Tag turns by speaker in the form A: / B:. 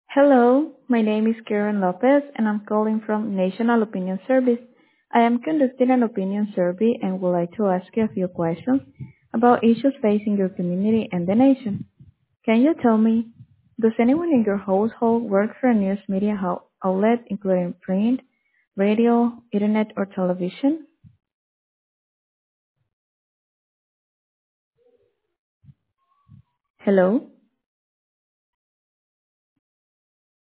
A: Hello, my name is Karen Lopez and I'm calling from National Opinion Service. I am conducting an opinion survey and would like to ask you a few questions about issues facing your community and the nation. Can you tell me, does anyone in your household work for a news media outlet including print, radio, internet, or television? Hello?